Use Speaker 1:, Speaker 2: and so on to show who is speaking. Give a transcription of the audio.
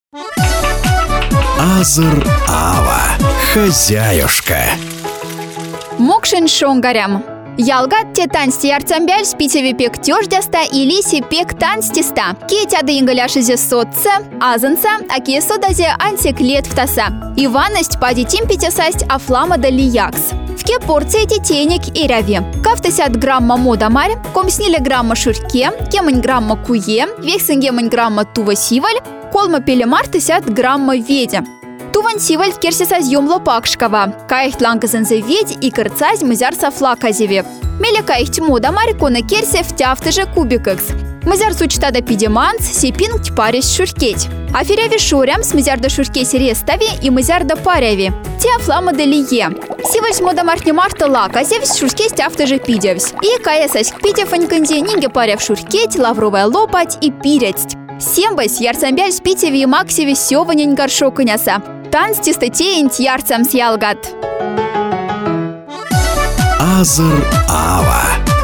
Speaker 1: Азыр ава. Хозяюшка.
Speaker 2: Мокшин шонгарям. Ялгат те тансти ярцамбяль спитеви пек тёждяста или си пек танстиста. Кетяды ингаляшизе сотца, азанца, а кесодазе антиклет втаса. Иваность падитим пятисасть афлама дали якс. В ке порции тетенек и ряви. Кафтасят грамма модамарь, комснили грамма шурке, кемань грамма куе, вексенгемань грамма тува сиваль, колма пелемар тысят грамма ведя. Туван сиваль керсисаз юмло пакшкава. Каихт ланказанзе ведь и кырцаз мызяр сафла казеве. Меля каихт модамарь кона керсе втяфтыже кубикекс. Мызяр сучтада пидеманс, сипин тьпарис шуркеть. Аферяви шурям с мызяр да шуркесь рестави и мызяр да паряви. Те афлама далие. Сивальс модамарь марта лаказевс шуркесь тяфтыже пидевс. И каясась к пидефаньканзе нинге паряв шуркеть, лавровая лопать и пирять. Сембась ярцамбяль спитеви и максеви сёванень горшокыняса. Танстисты теенть ярцам сялгат.
Speaker 1: Азыр ава.